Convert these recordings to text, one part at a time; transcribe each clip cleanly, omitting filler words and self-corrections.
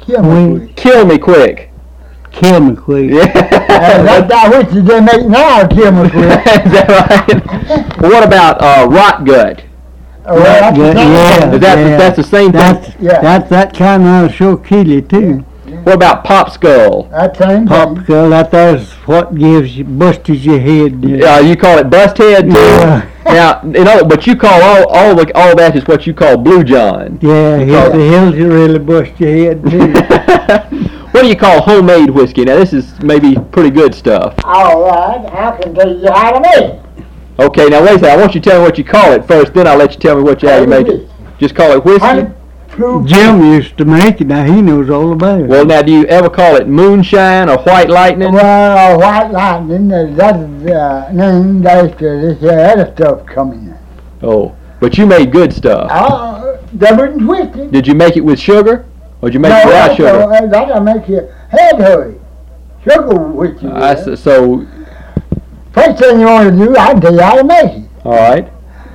Kill me quick. Kill me quick. Kill me quick. Yeah. That which they make now, kill me quick. Is that right? Well, what about rot gut? That's the same Yeah. thing. That's the same thing. That kind of sure kill you too. What about pop skull? That same Pop thing. skull, that's what gives you, busted your head. You call it bust head too. Yeah. Now, but you call all that is what you call blue john. Yeah, he'll really bust your head too. What do you call homemade whiskey? Now this is maybe pretty good stuff. All right, I can tell you how to make it. Okay, now wait a second. I want you to tell me what you call it first, then I'll let you tell me how you make it. Just call it whiskey? 100 Jim used to make it. Now he knows all about it. Well, now do you ever call it moonshine or white lightning? Well, white lightning, that's name that's this other stuff coming in. Oh, but you made good stuff. That wouldn't twist it. Did you make it with sugar? Or did you make it without sugar? That'll make your head hurry. Sugar with you. So, First thing you want to do, I can tell you how to make it. all right.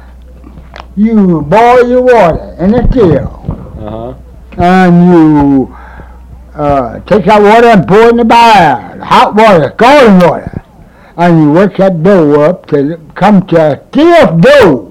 You boil your water in a kettle. Uh-huh. And you take that water and pour it in the barrel. Hot water, scalding water. And you work that dough up till it come to a stiff dough.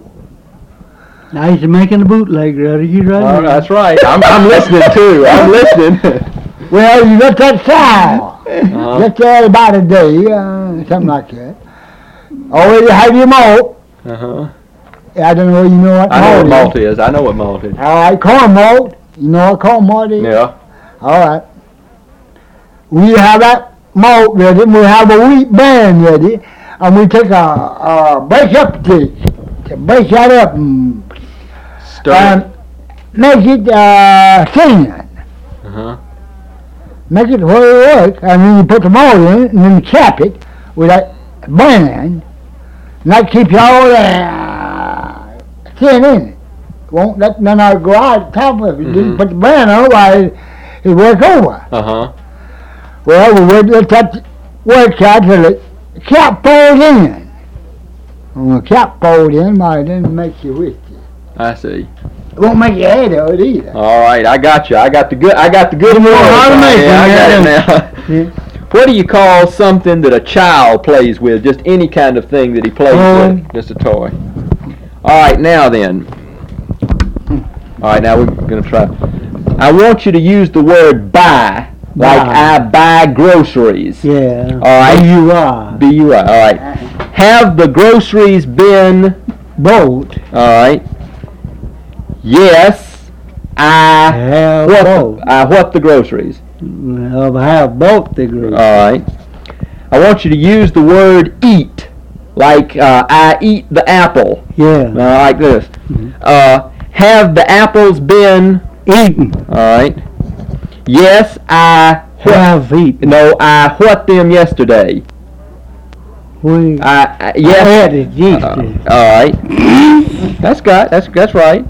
I used to making a bootleg out of you right now. That's right. I'm listening too. I'm listening. Well, you let that sour. Let that about a day, something like that. Already have your malt. Uh-huh. I don't know, you know what I know what malt malt is. I know what malt is. All right, corn malt. You know what corn malt is? Yeah. All right. We have that malt ready, and we have a wheat bran ready, and we take a break up stick, to break that up and Stir. make it thin. Uh-huh. Make it where it works, and then you put the malt in it, and then cap it with that bran, and that keeps all thin in it. Won't let none of it go out the top of it. You didn't put the bran on, why it works over. Uh-huh. Well, we let that work out till the cap folds in. When the cap folds in, why it doesn't make you whiskey. I see. It won't make your head hurt either. All right, I got you. I got the good You know how to one. make it, Yeah, I got it yeah. now. What do you call something that a child plays with? Just any kind of thing that he plays with. Just a toy. All right, now then. All right, now we're going to try. I want you to use the word buy, like I buy groceries. Yeah. All right. B-U-I. B-U-I. All right. Have the groceries been Bought. All right. Yes, I Have what? bought. I what the groceries. I have bought the groceries. All right. I want you to use the word eat, like I eat the apple. Yeah. Like this. Have the apples been Eaten. all right? Yes, I Have eaten. no, I what them yesterday. We Yes. had it yesterday. All right. That's right.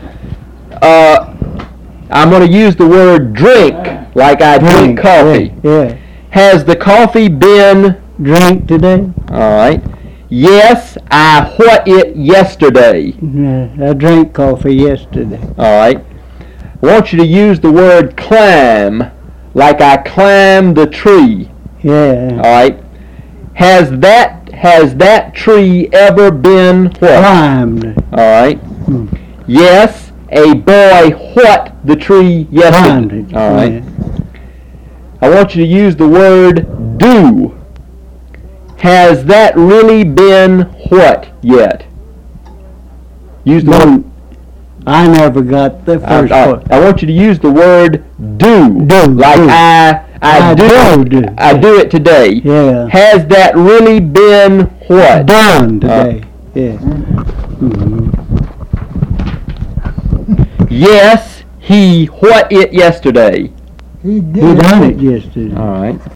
I'm going to use the word drink, like I drink coffee. Yeah. Has the coffee been Drink today. all right? Yes, I what it yesterday. Yeah, I drank coffee yesterday. All right. I want you to use the word climb, like I climbed the tree. Yeah. All right. Has that tree ever been what? Climbed. All right. Yes, a boy what the tree Climbed yesterday. it. All right. Yeah. I want you to use the word do. Has that really been what yet? Use the word. I never got the first part. I want you to use the word do. Do, Like do. I do. do. I do it today. Yeah. Has that really been what? Done today. Yeah. Mhm. Yes, he what it yesterday. He did He done it yesterday. All right.